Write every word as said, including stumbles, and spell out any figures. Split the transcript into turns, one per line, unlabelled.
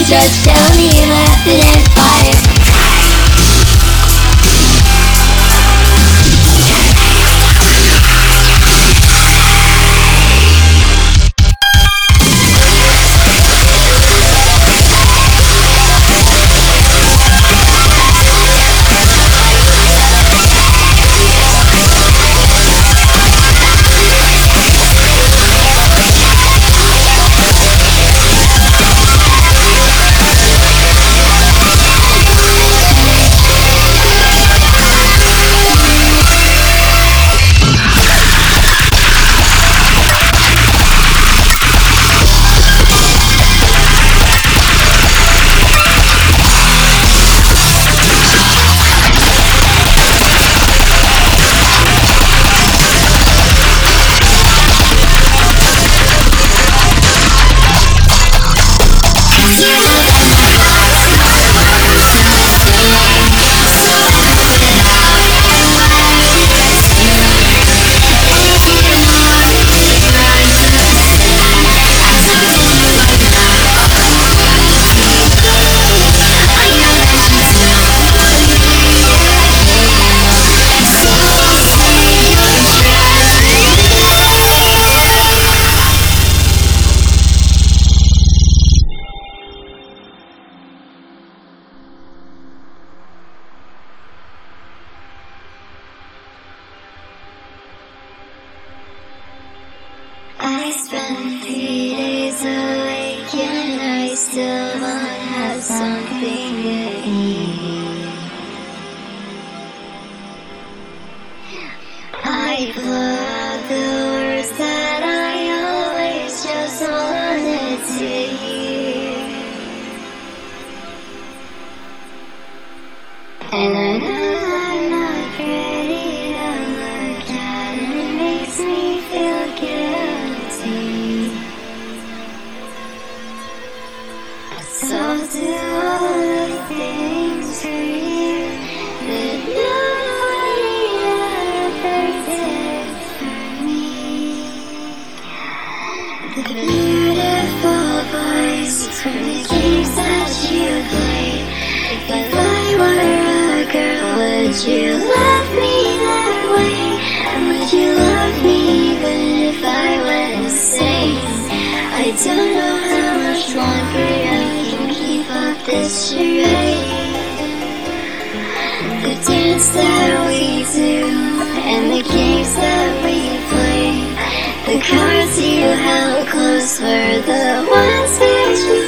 just tell me you left it in fire. I spent three days awake and I still don't have something to eat. I blow out the words that I always just wanted to hear, and I know I'm not ready to look at, and it makes me feel guilty. So do all the things for you that nobody ever did for me. The beautiful voice from the games that you played. If I were a girl, would you love me that way? And would you love me even if I went insane? I don't know how much longer I can keep up this charade. The dance that we do and the games that we play, the cards you held close were the ones that you